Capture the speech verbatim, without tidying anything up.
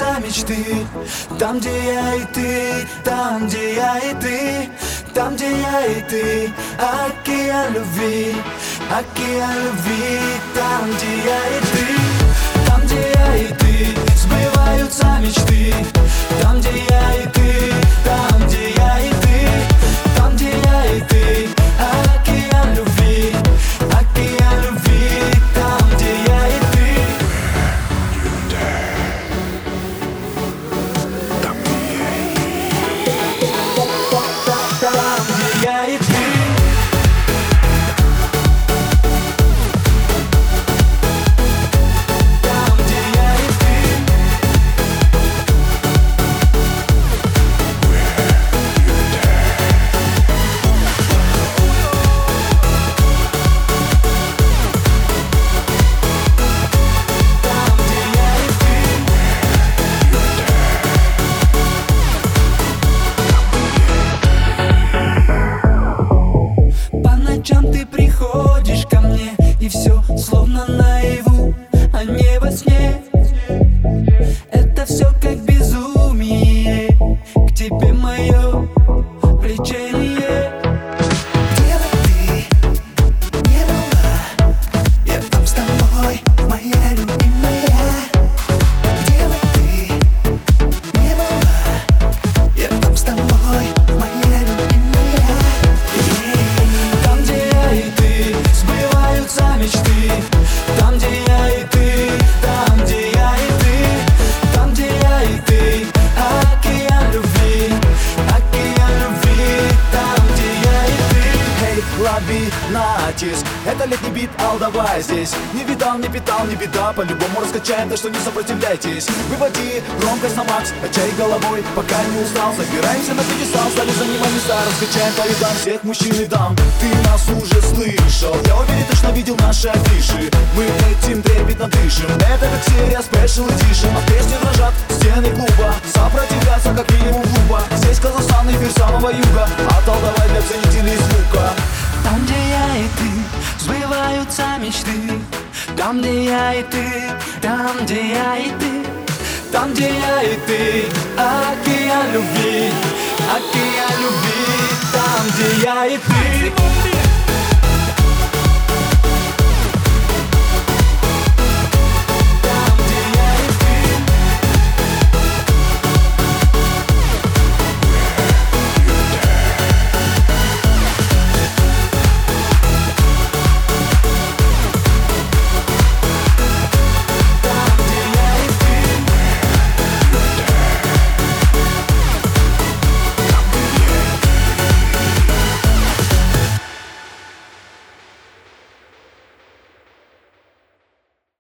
сбиваются мечты. Там, где я и ты, там, где я и ты, там, где я и ты. Океан любви, океан любви. Там, где я и ты, там, где я и ты, сбиваются мечты. Там, где я и ты, там, где я и ты, там, где я и ты. Океан любви, океан любви. Там, где я и ты. Там, где я и ты. Там, где я и ты. Ты приходишь ко мне, и все словно наяву, а не во сне. Это все как безумие, к тебе мое влечение. Где бы ты не была, я там с тобой, моя любимая. Где бы ты не была, я там с тобой, моя любимая. Там, где я и ты, сбываются мечты. Там, где я и ты, там, где я и ты, там, где я и ты. Океан любви, океан любви. Там, где я и ты. Эй, лови натиск, это летний бит, ал давай здесь. Не видал, не питал, не беда, по-любому раскачаем, так что не сопротивляйтесь. Выводи громкость на макс, качай головой, пока не устал. Забираемся на пьедестал, стали занимать места, раскачаем по рядам всех мужчин и дам. Ты нас уже слышал, я уверен, точно видел наши афиши. Мы этим трепетно дышим, это как серия Special Edition. От песни дрожат стены клуба, сопротивляться как минимум глупо. Здесь Казахстан, эфир самого юга, отдал давай для ценителей звука. Там, где я и ты, сбываются мечты. Там, где я и ты, там, где я и ты, там, где я и ты. Океан любви, океан любви. Там, где я и ты.